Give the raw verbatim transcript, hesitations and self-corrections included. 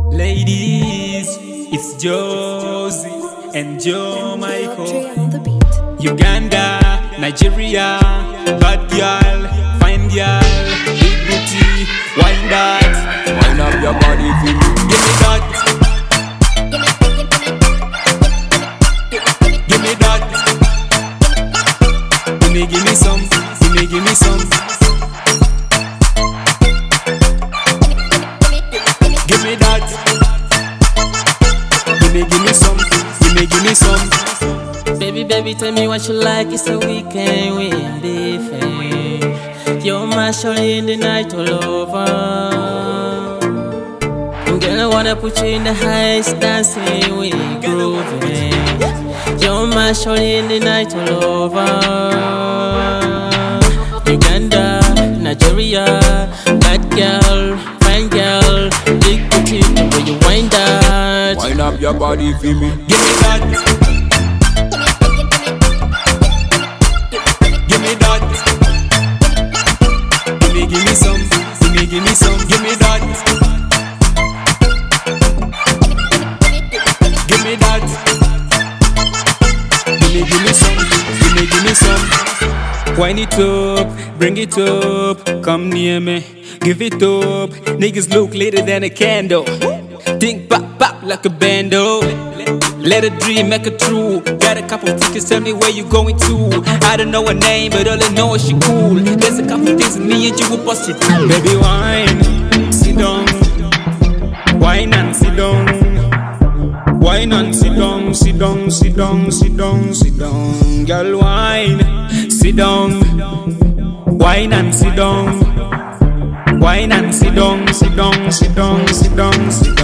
Ladies, it's Josie and Joe Michael. On the beat. Uganda, Nigeria, bad girl, fine girl, big booty, wine that, Wind up your body, feel me. give me that, give me that, give me, give me some, give me, give me some, give me that, give me, give me some, give me, give me some. Baby, baby, tell me what you like. It's a weekend, we in different. You're my shorty in the night all over. Girl, I wanna put you in the highest dancing, we grooving. You're my shorty in the night all over. Uganda, Nigeria, bad girl, fine girl, big booty, the way you wind that. Wind up your body, feel me. Give me that. Give me that. Give me, give me some. Give me, give me some. Give me that. Give me that. Give me, give me some. Give me, give me some. Wind it up, bring it up, come near me, give it up. Niggas look later than a candle. Think pop pop like a bando. Let a dream make it true. Got a couple tickets, tell me where you going to. I don't know her name, but all I know is she cool. There's a couple things with me and you will bust it. Baby, wine, sit down. Wine and sit down. Wine and sit down, sit down, sit down, sit down, sit down. Girl, wine, sit down. Wine and sit down. Wine and sit down, sit down, sit down, sit down, sit down.